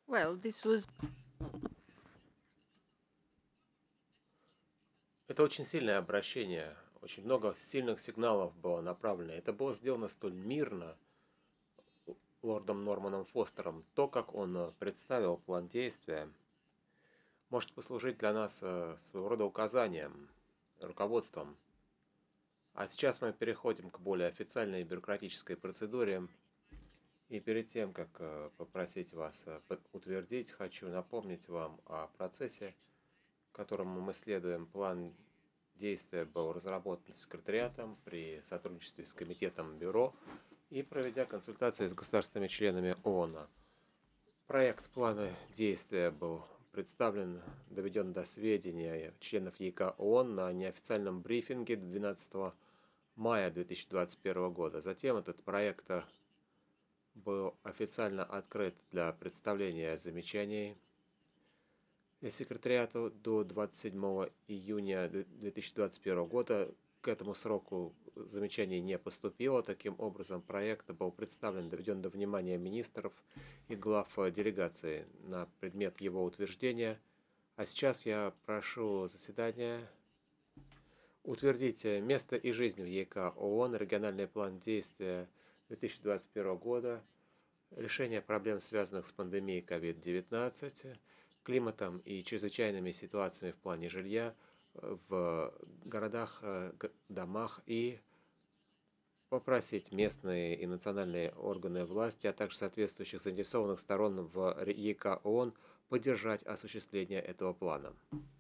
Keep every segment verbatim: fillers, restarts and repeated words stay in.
Well, this was Это очень сильное обращение. Очень много сильных сигналов было направлено. Это было сделано столь мирно лордом Норманом Фостером. То, как он э, представил план действия, может послужить для нас э, своего рода указанием, руководством. А сейчас мы переходим к более официальной бюрократической процедуре. И перед тем, как э, попросить вас э, под- утвердить, хочу напомнить вам о процессе, которому мы следуем. План действия был разработан секретариатом при сотрудничестве с комитетом бюро и проведя консультации с государственными членами ООН. Проект плана действия был представлен, доведен до сведения членов ЕК ООН на неофициальном брифинге двенадцатого мая две тысячи двадцать первого года. Затем этот проект э, был официально открыт для представления замечаний секретариату до двадцать седьмого июня две тысячи двадцать первого года. К этому сроку замечаний не поступило. Таким образом, проект был представлен, доведен до внимания министров и глав делегаций на предмет его утверждения. А сейчас я прошу заседания утвердить место и жизнь в ЕК ООН, региональный план действия две тысячи двадцать первого года, решение проблем, связанных с пандемией ковид девятнадцать, климатом и чрезвычайными ситуациями в плане жилья э, в городах, э, домах и попросить местные и национальные органы власти, а также соответствующих заинтересованных сторон в ЕК ООН поддержать осуществление этого плана.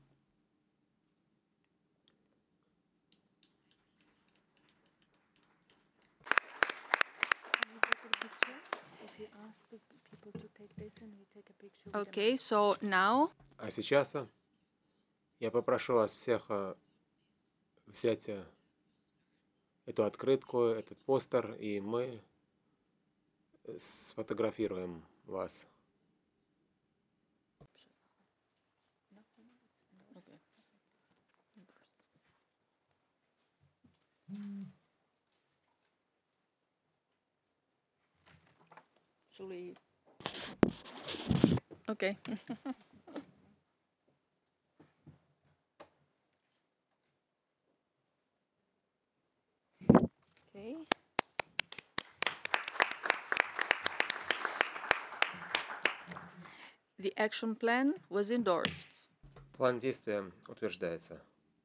okay. So now, А сейчас э, я попрошу вас всех э, взять э, эту открытку, этот постер, и мы сфотографируем вас. actually, okay. Okay. The action plan was endorsed. План действия утверждается.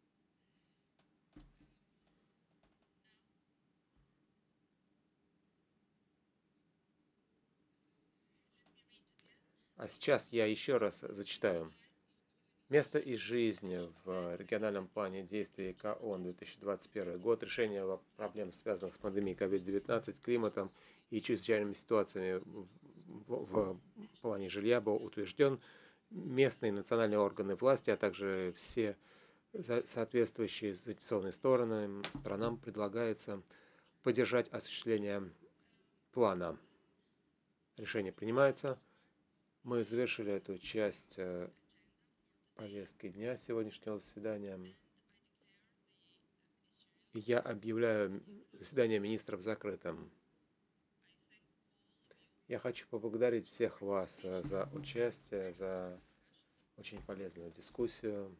А сейчас я еще раз зачитаю. Место и жизнь в региональном плане действий ЕК ООН две тысячи двадцать первый год, решение проблем, связанных с пандемией ковид девятнадцать, климатом и чрезвычайными ситуациями в, в плане жилья был утвержден. Местные и национальные органы власти, а также все соответствующие заинтересованные стороны, сторонам предлагается поддержать осуществление плана. Решение принимается. Мы завершили эту часть э, повестки дня сегодняшнего заседания. Я объявляю заседание министров закрытым. Я хочу поблагодарить всех вас э, за участие, за очень полезную дискуссию.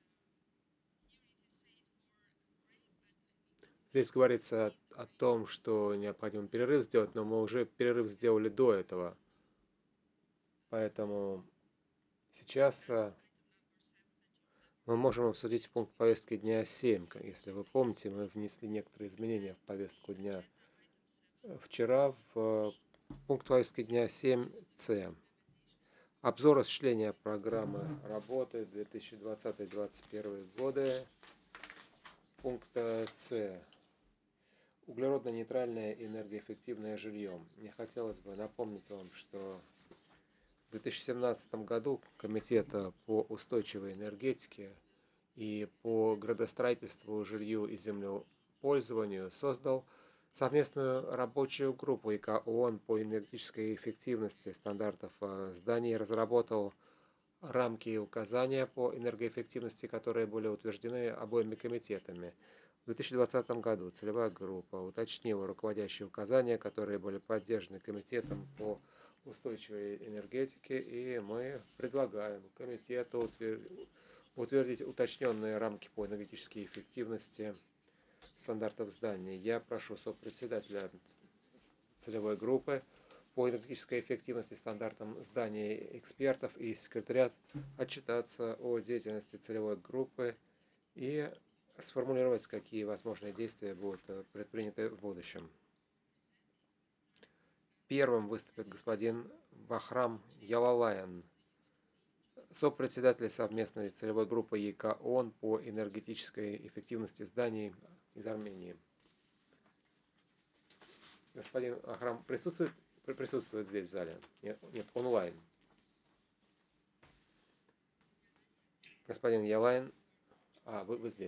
Здесь говорится о том, что необходимо перерыв сделать, но мы уже перерыв сделали до этого. Поэтому сейчас э, мы можем обсудить пункт повестки дня семь. Если вы помните, мы внесли некоторые изменения в повестку дня вчера в пункт повестки дня семь С. Обзор осуществления программы работы две тысячи двадцатый — две тысячи двадцать первый годы. Пункт С. Углеродно-нейтральное и энергоэффективное жилье. Мне хотелось бы напомнить вам, что в две тысячи семнадцатом году Комитет по устойчивой энергетике и по градостроительству, жилью и землепользованию создал совместную рабочую группу ИК ООН по энергетической эффективности стандартов зданий, разработал рамки и указания по энергоэффективности, которые были утверждены обоими комитетами. В две тысячи двадцатом году целевая группа уточнила руководящие указания, которые были поддержаны Комитетом по устойчивой энергетики, и мы предлагаем комитету утвердить уточненные рамки по энергетической эффективности стандартов зданий. Я прошу сопредседателя целевой группы по энергетической эффективности стандартам зданий экспертов и секретариат отчитаться о деятельности целевой группы и сформулировать, какие возможные действия будут предприняты в будущем. Первым выступит господин Бахрам Ялалаян, сопредседатель совместной целевой группы ЕК ООН по энергетической эффективности зданий из Армении. Господин Ахрам присутствует, присутствует здесь в зале? Нет, нет, онлайн. Господин Ялайн, а, вы, вы здесь.